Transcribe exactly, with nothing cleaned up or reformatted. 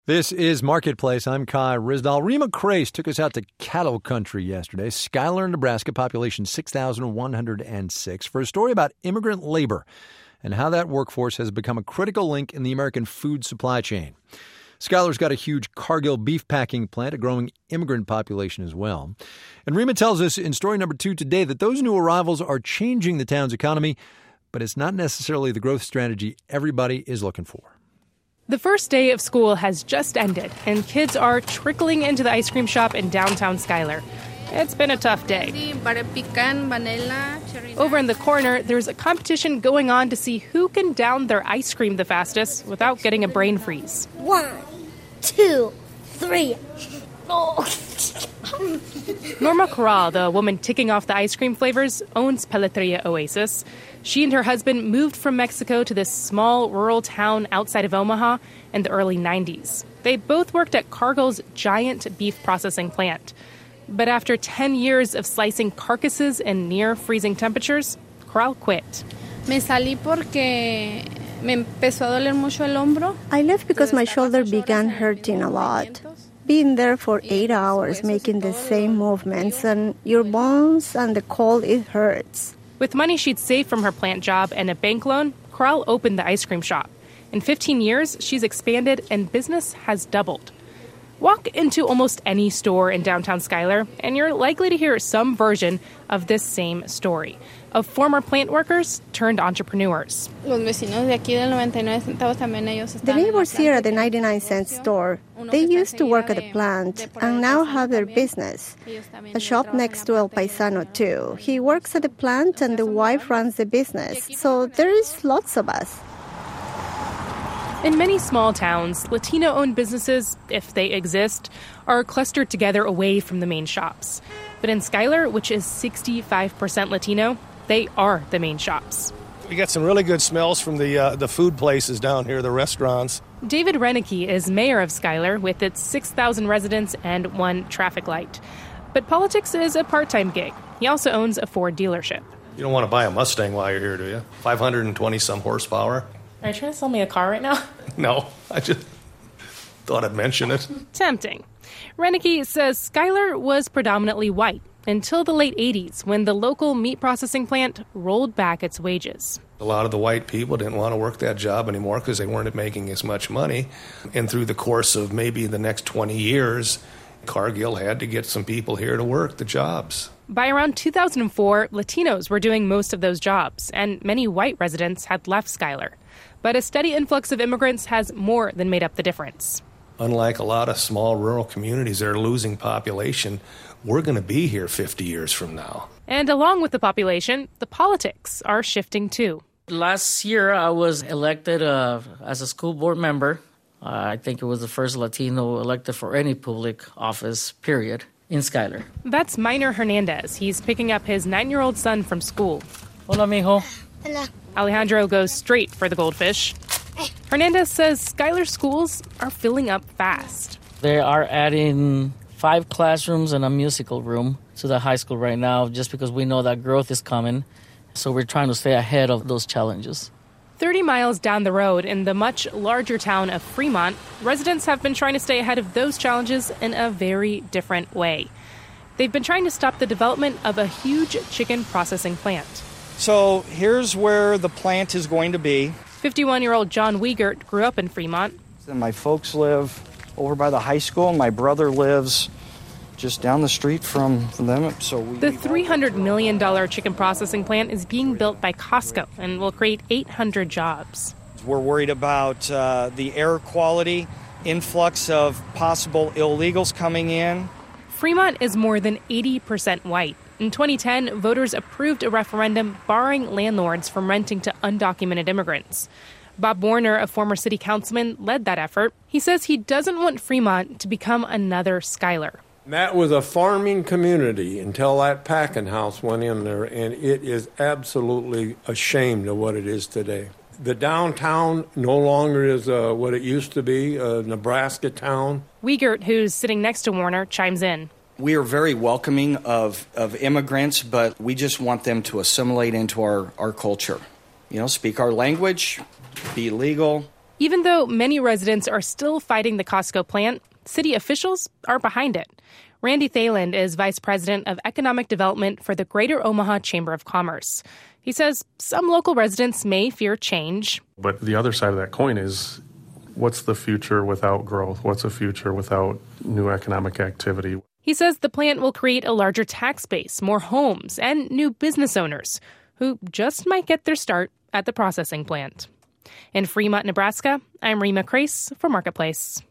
This is Marketplace. I'm Kai Rizdal. Rima Crace took us out to cattle country yesterday, Schuyler, Nebraska, population six thousand one hundred six, for a story about immigrant labor and how that workforce has become a critical link in the American food supply chain. Schuyler's got a huge Cargill beef packing plant, a growing immigrant population as well. And Rima tells us in story number two today that those new arrivals are changing the town's economy, but it's not necessarily the growth strategy everybody is looking for. The first day of school has just ended, and kids are trickling into the ice cream shop in downtown Schuyler. It's been a tough day. Over in the corner, there's a competition going on to see who can down their ice cream the fastest without getting a brain freeze. One, two, three. Oh. Norma Corral, the woman ticking off the ice cream flavors, owns Paleteria Oasis. She and her husband moved from Mexico to this small rural town outside of Omaha in the early nineties. They both worked at Cargill's giant beef processing plant. But after ten years of slicing carcasses in near-freezing temperatures, Corral quit. Me salí porque me empezó a doler mucho el hombro. I left because my shoulder began hurting a lot. Being there for eight hours making the same movements, and your bones and the cold, it hurts. With money she'd saved from her plant job and a bank loan, Corral opened the ice cream shop. In fifteen years, she's expanded and business has doubled. Walk into almost any store in downtown Schuyler, and you're likely to hear some version of this same story of former plant workers turned entrepreneurs. The neighbors here at the ninety-nine cent store, they used to work at the plant and now have their business. A shop next to El Paisano, too. He works at the plant and the wife runs the business, so there is lots of us. In many small towns, Latino-owned businesses, if they exist, are clustered together away from the main shops. But in Schuyler, which is sixty-five percent Latino, they are the main shops. We got some really good smells from the uh, the food places down here, the restaurants. David Renicky is mayor of Schuyler with its six thousand residents and one traffic light. But politics is a part-time gig. He also owns a Ford dealership. You don't want to buy a Mustang while you're here, do you? five hundred twenty some horsepower. Are you trying to sell me a car right now? No, I just thought I'd mention it. Tempting. Renicky says Schuyler was predominantly white until the late eighties, when the local meat processing plant rolled back its wages. A lot of the white people didn't want to work that job anymore because they weren't making as much money. And through the course of maybe the next twenty years, Cargill had to get some people here to work the jobs. By around two thousand four, Latinos were doing most of those jobs, and many white residents had left Schuyler. But a steady influx of immigrants has more than made up the difference. Unlike a lot of small rural communities that are losing population, we're going to be here fifty years from now. And along with the population, the politics are shifting too. Last year, I was elected uh, as a school board member. Uh, I think it was the first Latino elected for any public office, period, in Schuyler. That's Minor Hernandez. He's picking up his nine-year-old son from school. Hola, mijo. Hola. Alejandro goes straight for the goldfish. Hernandez says Schuyler schools are filling up fast. They are adding five classrooms and a musical room to the high school right now just because we know that growth is coming. So we're trying to stay ahead of those challenges. thirty miles down the road in the much larger town of Fremont, residents have been trying to stay ahead of those challenges in a very different way. They've been trying to stop the development of a huge chicken processing plant. So here's where the plant is going to be. fifty-one-year-old John Wiegert grew up in Fremont. And my folks live over by the high school, and my brother lives just down the street from, from them. So we, the three hundred million dollars chicken processing plant is being built by Costco and will create eight hundred jobs. We're worried about uh, the air quality, influx of possible illegals coming in. Fremont is more than eighty percent white. In twenty ten, voters approved a referendum barring landlords from renting to undocumented immigrants. Bob Warner, a former city councilman, led that effort. He says he doesn't want Fremont to become another Schuyler. That was a farming community until that packing house went in there, and it is absolutely ashamed of what it is today. The downtown no longer is uh, what it used to be, a Nebraska town. Wiegert, who's sitting next to Warner, chimes in. We are very welcoming of, of immigrants, but we just want them to assimilate into our, our culture. You know, speak our language, be legal, Even though many residents are still fighting the Costco plant, city officials are behind it. Randy Thailand is vice president of economic development for the Greater Omaha Chamber of Commerce. He says some local residents may fear change. But the other side of that coin is, what's the future without growth? What's a future without new economic activity? He says the plant will create a larger tax base, more homes, and new business owners who just might get their start at the processing plant. In Fremont, Nebraska, I'm Rima Crace for Marketplace.